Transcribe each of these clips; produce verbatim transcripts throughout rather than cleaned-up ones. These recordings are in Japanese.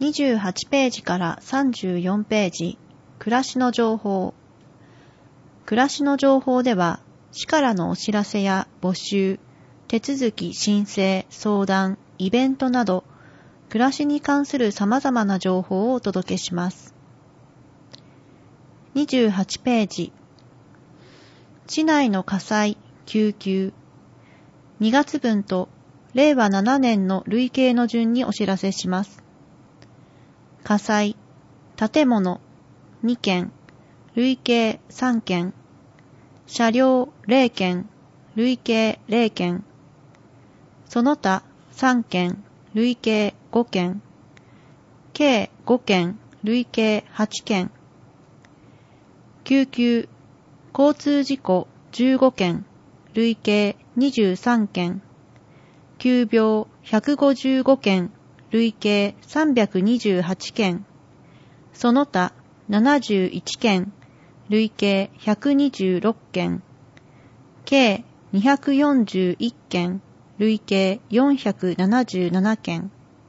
にじゅうはちページからさんじゅうよんページ、暮らしの情報。暮らしの情報では、市からのお知らせや募集、手続き申請、相談、イベントなど、暮らしに関する様々な情報をお届けします。にじゅうはちページ、市内の火災、救急、にがつぶんとれいわななねんの累計の順にお知らせします。火災、建物にけん、累計さんけん、車両れいけん、累計れいけん、その他さんけん、累計ごけん、計ごけん、累計はちけん、救急、交通事故じゅうごけん、累計にじゅうさんけん、急病ひゃくごじゅうごけん、累計さんびゃくにじゅうはちけん、その他ななじゅういちけん、累計ひゃくにじゅうろっけん、計にひゃくよんじゅういっけん、累計よんひゃくななじゅうななけん。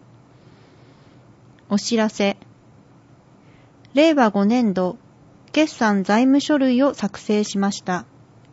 お知らせ。れいわごねんど、決算財務書類を作成しました。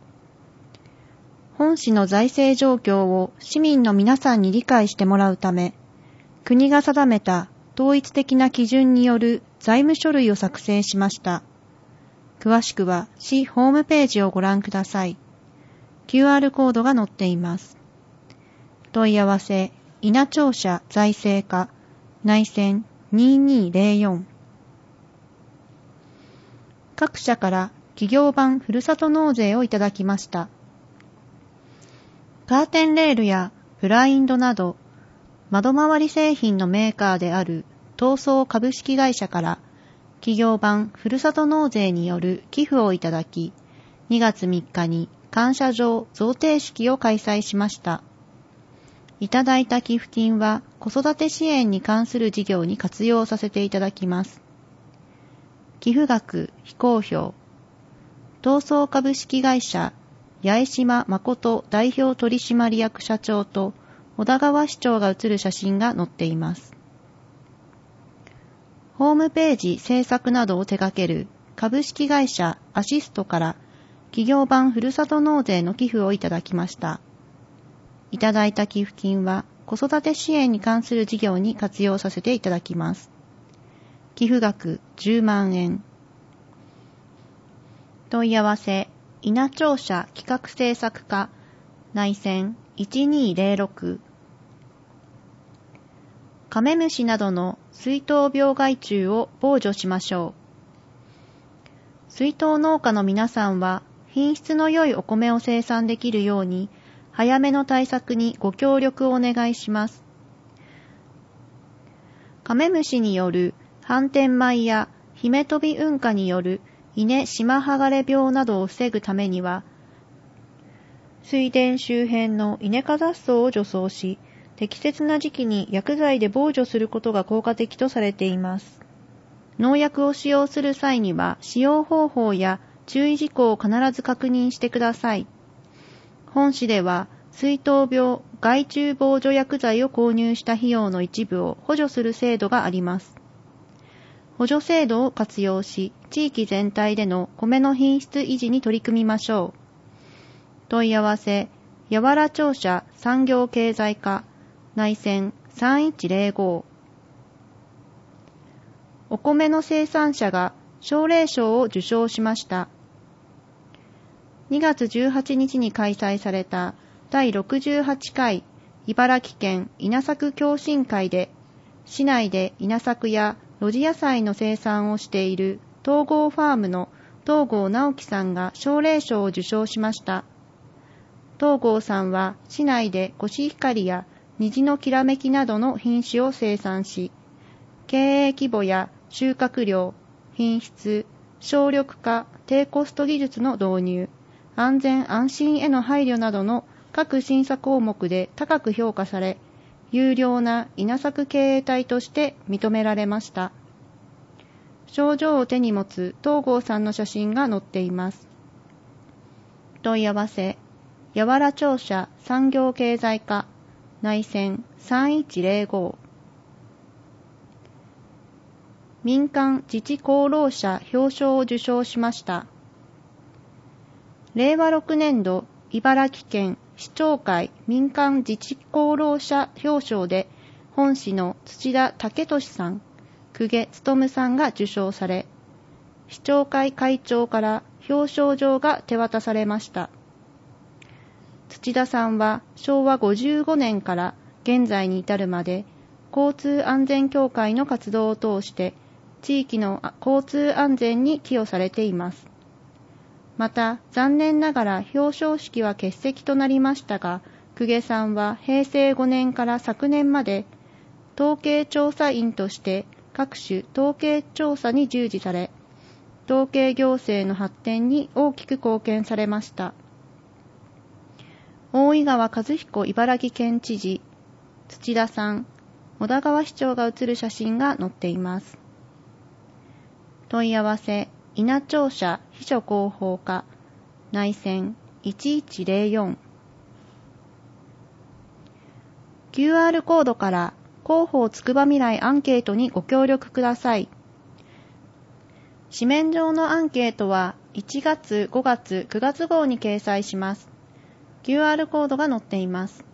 本市の財政状況を市民の皆さんに理解してもらうため、国が定めた統一的な基準による財務書類を作成しました。詳しくは市ホームページをご覧ください。キューアール コードが載っています。問い合わせ、稲庁舎財政課、内線にーにーぜろよん。各社から企業版ふるさと納税をいただきました。カーテンレールやブラインドなど、窓周り製品のメーカーである東総株式会社から企業版ふるさと納税による寄付をいただき、にがつみっかに感謝状贈呈式を開催しました。いただいた寄付金は子育て支援に関する事業に活用させていただきます。寄付額非公表。東総株式会社八重島誠代表取締役社長と小田川市長が写る写真が載っています。ホームページ制作などを手掛ける株式会社アシストから企業版ふるさと納税の寄付をいただきました。いただいた寄付金は子育て支援に関する事業に活用させていただきます。寄付額じゅうまんえん。問い合わせ、稲庁舎企画制作課、内線いちにーぜろろく。カメムシなどの水筒病害虫を防除しましょう。水筒農家の皆さんは品質の良いお米を生産できるように早めの対策にご協力をお願いします。カメムシによる斑点米やヒメトビ運化による稲島剥がれ病などを防ぐためには、水田周辺のイネ科雑草を除草し、適切な時期に薬剤で防除することが効果的とされています。農薬を使用する際には、使用方法や注意事項を必ず確認してください。本市では、水筒病害虫防除薬剤を購入した費用の一部を補助する制度があります。補助制度を活用し、地域全体での米の品質維持に取り組みましょう。問い合わせ、八原庁舎産業経済課、内線さんいちぜろご。お米の生産者が奨励賞を受賞しました。にがつじゅうはちにちに開催されただいろくじゅうはちかい茨城県稲作共進会で、市内で稲作や露地野菜の生産をしている東郷ファームの東郷直樹さんが奨励賞を受賞しました。東郷さんは市内でコシヒカリや虹のきらめきなどの品種を生産し、経営規模や収穫量、品質、省力化、低コスト技術の導入、安全安心への配慮などの各審査項目で高く評価され、優良な稲作経営体として認められました。賞状を手に持つ東郷さんの写真が載っています。問い合わせ、八原庁舎産業経済課、内線さんいちぜろご。 民間自治功労者表彰を受賞しました。れいわろくねんど茨城県市長会民間自治功労者表彰で本市の土田武俊さん、久下勉さんが受賞され、市長会会長から表彰状が手渡されました。土田さんはしょうわごじゅうごねんから現在に至るまで交通安全協会の活動を通して地域の交通安全に寄与されています。また残念ながら表彰式は欠席となりましたが、久下さんはへいせいごねんから昨年まで統計調査員として各種統計調査に従事され、統計行政の発展に大きく貢献されました。大井川和彦茨城県知事、土田さん、小田川市長が写る写真が載っています。問い合わせ、稲庁舎秘書広報課、内線いちいちぜろよん。キューアール コードから広報つくば未来アンケートにご協力ください。紙面上のアンケートはいちがつ、ごがつ、くがつ号に掲載します。キューアール コードが載っています。